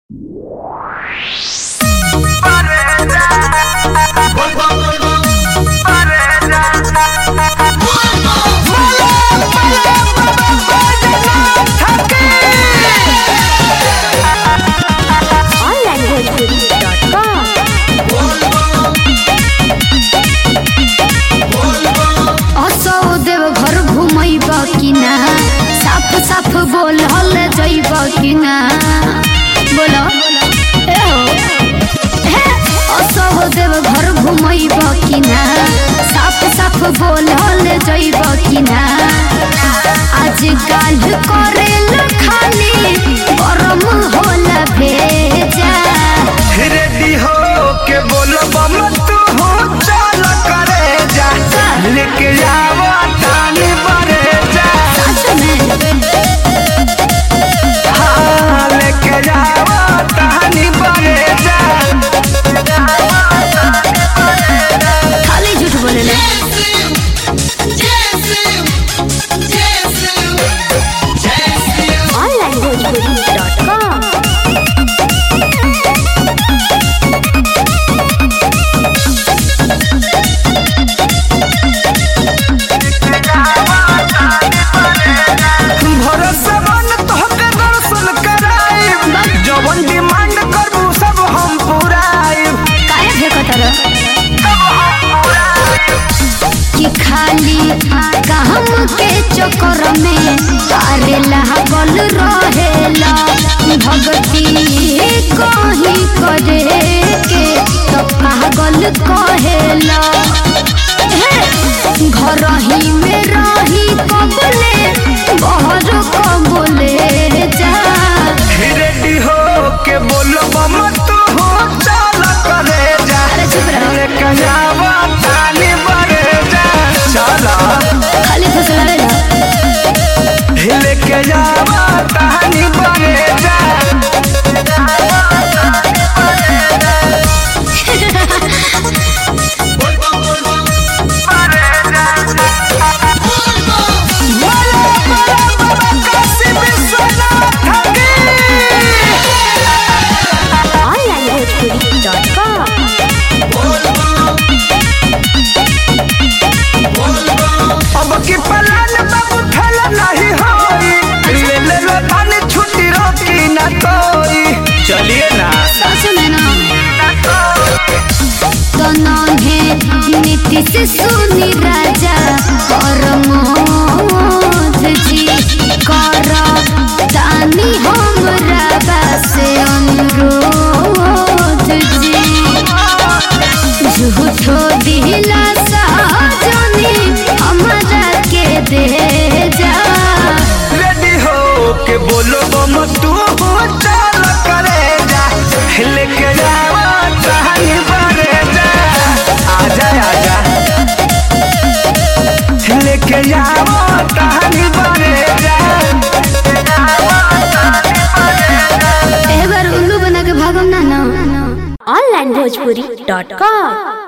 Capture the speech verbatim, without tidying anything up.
कि ना बोलो असो देव घर घुमैब कि ना साफ साफ बोलल जैब कि ना आज काल करेल खाली गरम होला भेजा रेडी हो के बोलब मत हो चल करे जा लेके जावा तानी बरे जा सच में हाँ लेके जावा तानी बरे जा खाली झूठ बोले ले ऑनलाइन भोजपुरी डॉट कॉम भरोसा मन तोहके दर्शन कराइब जवन डिमांड करबू सब हम पुराइब काहे फेकतर कि खाली काम के चक्कर में तारे लागल रहेला भक्ति कहीं करे के तो पागल कहेला घर ही में रही कबले बहर कबले जा रेडी हो के बोलब मत हो चल करे जा अरे चुप रहो लेके जावा तानी बरे जा चला खाली फुसलावेला लेके जावा तानी बरे जा ऑनलाइन भोजपुरी डॉट कॉम अब की पलान बाबू फैला नहीं होई ले ले लो तानी छुट्टी रोकी ना कोई चलिए ना सच में ना तो नन्हे नीतीश सुनी राजा कर मोध जी कर तानी हमरा बासे अनुरोध जी झूठो दिला साजनी हमरा के दे जा रेडी हो के बोलो मत तू हो चल करे जा लेके जावा तानी बरे जा आजा आजा लेके जावा तानी बरे जा एक बार उल्लू बना के भागम ना ना ऑनलाइन भोजपुरी डॉट कॉम।